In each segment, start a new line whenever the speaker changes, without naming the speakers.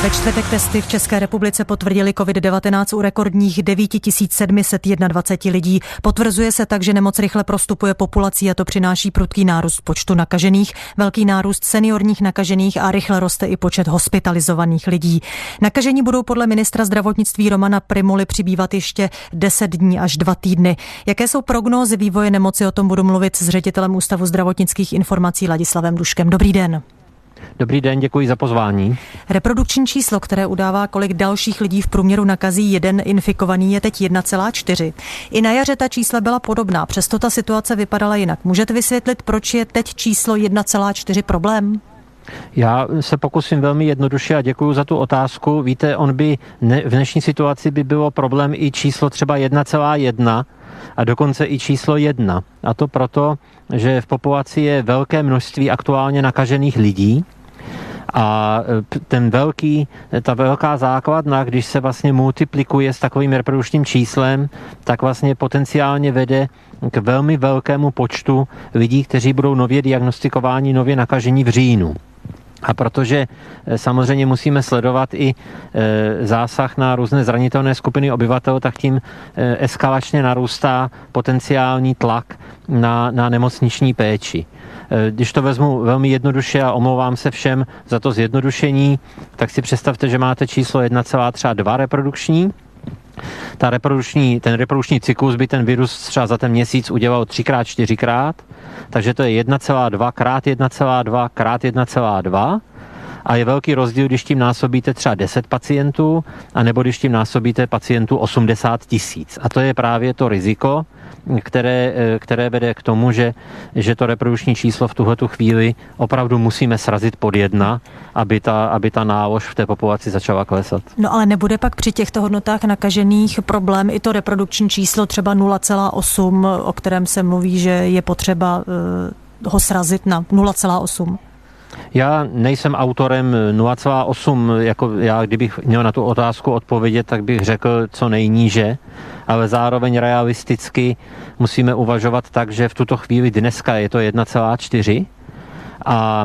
Ve čtvrtek testy v České republice potvrdili COVID-19 u rekordních 9721 lidí. Potvrzuje se tak, že nemoc rychle prostupuje populací a to přináší prudký nárůst počtu nakažených, velký nárůst seniorních nakažených a rychle roste i počet hospitalizovaných lidí. Nakažení budou podle ministra zdravotnictví Romana Prymuly přibývat ještě 10 dní až 2 týdny. Jaké jsou prognózy vývoje nemoci, o tom budu mluvit s ředitelem Ústavu zdravotnických informací Ladislavem Duškem. Dobrý den.
Dobrý den, děkuji za pozvání.
Reprodukční číslo, které udává, kolik dalších lidí v průměru nakazí jeden infikovaný, je teď 1,4. I na jaře ta čísla byla podobná, přesto ta situace vypadala jinak. Můžete vysvětlit, proč je teď číslo 1,4 problém?
Já se pokusím velmi jednoduše a děkuji za tu otázku. Víte, v dnešní situaci by bylo problém i číslo třeba 1,1 a dokonce i číslo 1. A to proto, že v populaci je velké množství aktuálně nakažených lidí a ta velká základna, když se vlastně multiplikuje s takovým reprodukčním číslem, tak vlastně potenciálně vede k velmi velkému počtu lidí, kteří budou nově diagnostikováni, nově nakažení v říjnu. A protože samozřejmě musíme sledovat i zásah na různé zranitelné skupiny obyvatel, tak tím eskalačně narůstá potenciální tlak na nemocniční péči. Když to vezmu velmi jednoduše a omlouvám se všem za to zjednodušení, tak si představte, že máte číslo 1,2 reprodukční. Ten reprodukční cyklus by ten virus třeba za ten měsíc udělal 3x, 4x, takže to je 1,2 krát 1,2 krát 1,2 a je velký rozdíl, když tím násobíte třeba 10 pacientů, anebo když tím násobíte pacientů 80 000. A to je právě to riziko, které vede k tomu, že to reprodukční číslo v tuhletu chvíli opravdu musíme srazit pod 1, aby ta nálož v té populaci začala klesat.
No ale nebude pak při těchto hodnotách nakažených problém i to reprodukční číslo třeba 0,8, o kterém se mluví, že je potřeba ho srazit na 0,8?
Já nejsem autorem 0,8, jako já kdybych měl na tu otázku odpovědět, tak bych řekl co nejníže, ale zároveň realisticky musíme uvažovat tak, že v tuto chvíli dneska je to 1,4 a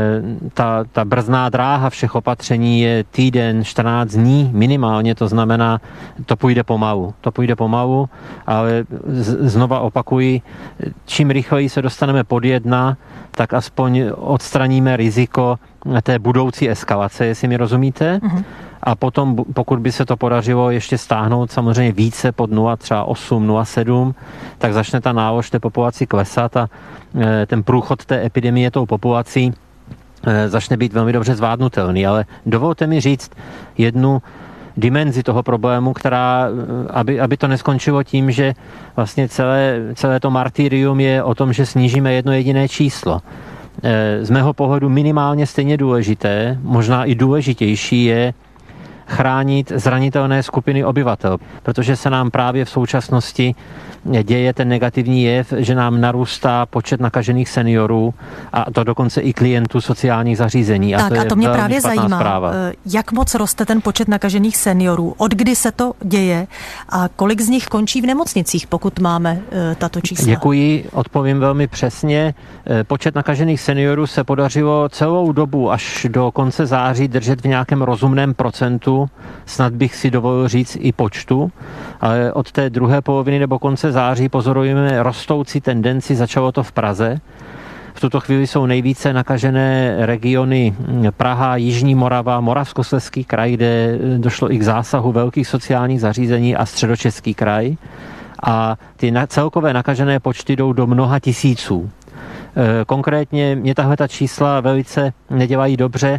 ta brzná dráha všech opatření je týden, 14 dní minimálně, to znamená, to půjde pomalu, ale znova opakuji, čím rychleji se dostaneme pod 1, tak aspoň odstraníme riziko té budoucí eskalace, jestli mi rozumíte. Uh-huh. A potom, pokud by se to podařilo ještě stáhnout samozřejmě více pod 0, třeba 8, 0,7, tak začne ta nálož té populaci klesat a ten průchod té epidemie tou populací začne být velmi dobře zvládnutelný. Ale dovolte mi říct jednu dimenzi toho problému, aby to neskončilo tím, že vlastně celé to martyrium je o tom, že snížíme jedno jediné číslo. Z mého pohledu minimálně stejně důležité, možná i důležitější je chránit zranitelné skupiny obyvatel, protože se nám právě v současnosti děje ten negativní jev, že nám narůstá počet nakažených seniorů a to dokonce i klientů sociálních zařízení.
Tak a to mě právě zajímá, zpráva. Jak moc roste ten počet nakažených seniorů, od kdy se to děje a kolik z nich končí v nemocnicích, pokud máme tato čísla?
Děkuji, odpovím velmi přesně. Počet nakažených seniorů se podařilo celou dobu až do konce září držet v nějakém rozumném procentu, snad bych si dovolil říct i počtu, ale od té druhé poloviny nebo konce září pozorujeme rostoucí tendenci, začalo to v Praze. V tuto chvíli jsou nejvíce nakažené regiony Praha, Jižní Morava, Moravskoslezský kraj, kde došlo i k zásahu velkých sociálních zařízení a Středočeský kraj. A ty celkové nakažené počty jdou do mnoha tisíců. Konkrétně mě tahle ta čísla velice nedělají dobře.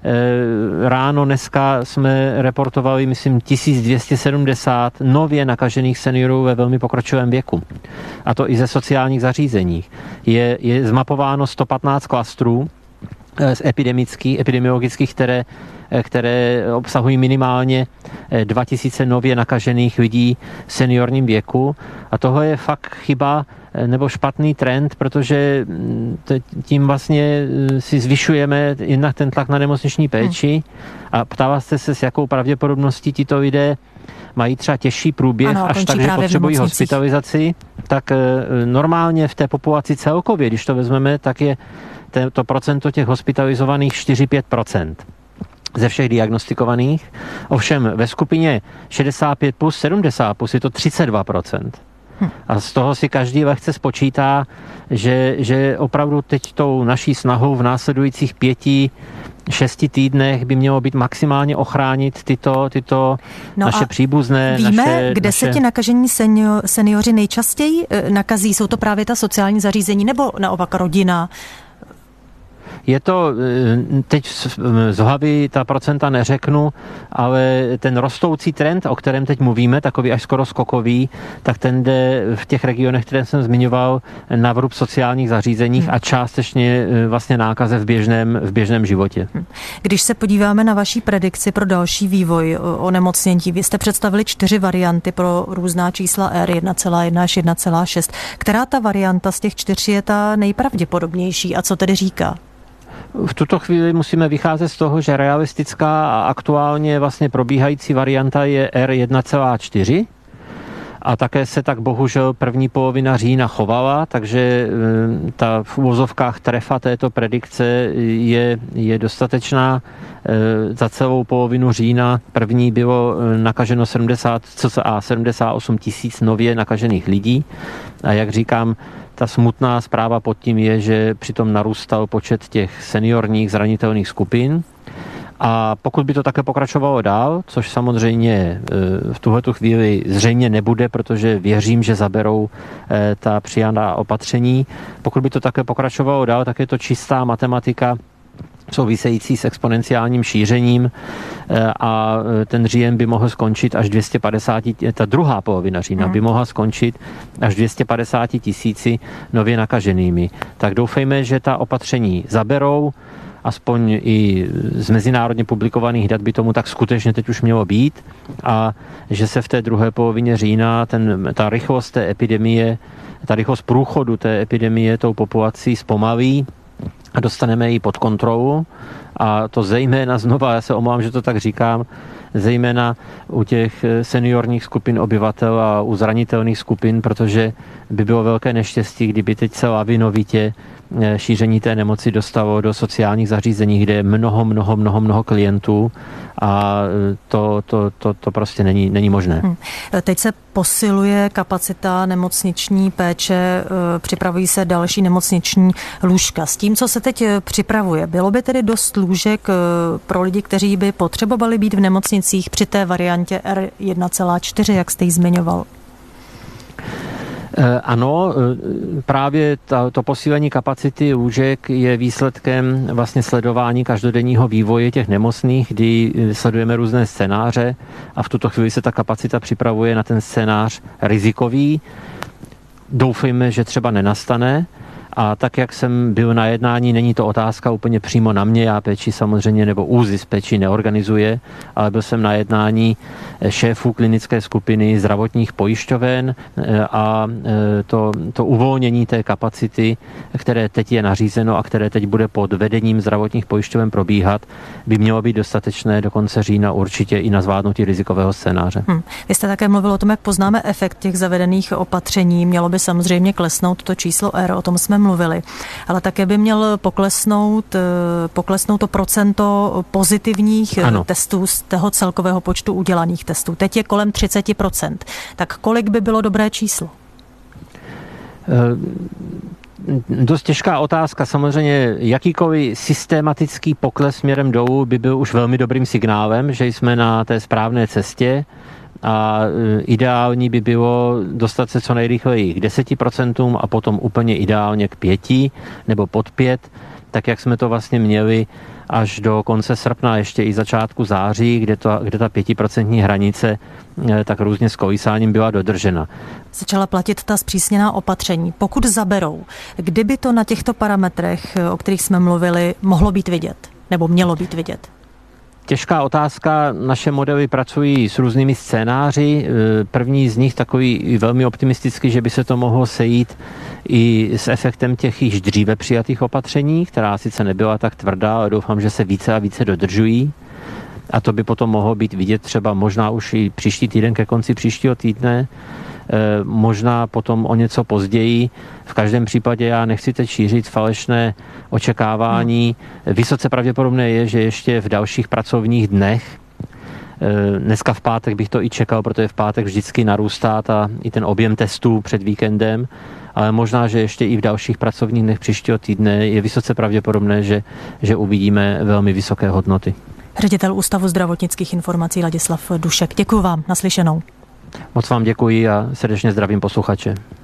Ráno dneska jsme reportovali, myslím, 1270 nově nakažených seniorů ve velmi pokročilém věku. A to i ze sociálních zařízení. Je zmapováno 115 klastrů z epidemiologických, které obsahují minimálně 2000 nově nakažených lidí v seniorním věku. A tohle je fakt chyba nebo špatný trend, protože tím vlastně si zvyšujeme jednak ten tlak na nemocniční péči a ptala jste se, s jakou pravděpodobností tito lidé mají třeba těžší průběh, až tak, že potřebují hospitalizaci, tak normálně v té populaci celkově, když to vezmeme, tak je to procento těch hospitalizovaných 4-5%. ze všech diagnostikovaných. Ovšem ve skupině 65 plus 70 plus je to 32%. A z toho si každý lehce spočítá, že opravdu teď tou naší snahou v následujících 5-6 týdnech by mělo být maximálně ochránit tyto naše příbuzné.
Víme, kde se ti nakažení seniori nejčastěji nakazí? Jsou to právě ta sociální zařízení nebo naopak rodina?
Je to, teď z hlavy ta procenta neřeknu, ale ten rostoucí trend, o kterém teď mluvíme, takový až skoro skokový, tak ten jde v těch regionech, které jsem zmiňoval, na vrub sociálních zařízeních a částečně vlastně nákaze v běžném životě.
Když se podíváme na vaší predikci pro další vývoj onemocnění, vy jste představili 4 varianty pro různá čísla R 1,1 až 1,6. Která ta varianta z těch 4 je ta nejpravděpodobnější a co tedy říká?
V tuto chvíli musíme vycházet z toho, že realistická a aktuálně vlastně probíhající varianta je R1,4 a také se tak bohužel první polovina října chovala, takže ta v uvozovkách trefa této predikce je dostatečná. Za celou polovinu října první bylo nakaženo 78 tisíc nově nakažených lidí a jak říkám, ta smutná zpráva pod tím je, že přitom narůstal počet těch seniorních zranitelných skupin a pokud by to také pokračovalo dál, což samozřejmě v tuhletu chvíli zřejmě nebude, protože věřím, že zaberou ta přijaná opatření, pokud by to také pokračovalo dál, tak je to čistá matematika související s exponenciálním šířením a ten říjen by mohl skončit až 250, ta druhá polovina října by mohla skončit až 250 tisíci nově nakaženými. Tak doufejme, že ta opatření zaberou, aspoň i z mezinárodně publikovaných dat by tomu tak skutečně teď už mělo být a že se v té druhé polovině října ta rychlost té epidemie, ta rychlost průchodu té epidemie tou populací zpomalí a dostaneme ji pod kontrolu a to zejména znova, já se omlouvám, že to tak říkám, zejména u těch seniorních skupin obyvatel a u zranitelných skupin, protože by bylo velké neštěstí, kdyby teď se lavinovitě šíření té nemoci dostalo do sociálních zařízení, kde je mnoho klientů a to prostě není možné.
Teď se posiluje kapacita nemocniční péče, připravují se další nemocniční lůžka. S tím, co se teď připravuje, bylo by tedy dost lůžek pro lidi, kteří by potřebovali být v nemocnicích při té variantě R1,4, jak jste ji zmiňoval?
Ano, právě to posílení kapacity lůžek je výsledkem vlastně sledování každodenního vývoje těch nemocných, kdy sledujeme různé scénáře a v tuto chvíli se ta kapacita připravuje na ten scénář rizikový. Doufejme, že třeba nenastane. A tak, jak jsem byl na jednání, není to otázka úplně přímo na mě, já péči samozřejmě, nebo ÚZIS péči neorganizuje, ale byl jsem na jednání šéfů klinické skupiny zdravotních pojišťoven a to uvolnění té kapacity, které teď je nařízeno a které teď bude pod vedením zdravotních pojišťoven probíhat, by mělo být dostatečné do konce října určitě i na zvládnutí rizikového scénáře.
Vy jste také mluvil o tom, jak poznáme efekt těch zavedených opatření. Mělo by samozřejmě klesnout to číslo R, o tom jsme mluvili, ale také by měl poklesnout to procento pozitivních testů z toho celkového počtu udělaných testů. Teď je kolem 30%. Tak kolik by bylo dobré číslo?
Dost těžká otázka. Samozřejmě jakýkoliv systematický pokles směrem dolů by byl už velmi dobrým signálem, že jsme na té správné cestě. A ideální by bylo dostat se co nejrychleji k 10% a potom úplně ideálně k 5 nebo pod 5, tak jak jsme to vlastně měli až do konce srpna, ještě i začátku září, kde ta 5% hranice tak různě s kolísáním byla dodržena.
Začala platit ta zpřísněná opatření. Pokud zaberou, kdyby to na těchto parametrech, o kterých jsme mluvili, mohlo být vidět nebo mělo být vidět?
Těžká otázka. Naše modely pracují s různými scénáři. První z nich takový velmi optimistický, že by se to mohlo sejít i s efektem těch již dříve přijatých opatření, která sice nebyla tak tvrdá, ale doufám, že se více a více dodržují. A to by potom mohlo být vidět třeba možná už i příští týden ke konci příštího týdne. možná potom o něco později. V každém případě já nechci teď šířit falešné očekávání. Vysoce pravděpodobné je, že ještě v dalších pracovních dnech, dneska v pátek bych to i čekal, protože v pátek vždycky narůstá i ten objem testů před víkendem, ale možná, že ještě i v dalších pracovních dnech příštího týdne je vysoce pravděpodobné, že uvidíme velmi vysoké hodnoty.
Ředitel Ústavu zdravotnických informací Ladislav Dušek. Děkuji vám, naslyšenou.
Moc vám děkuji a srdečně zdravím posluchače.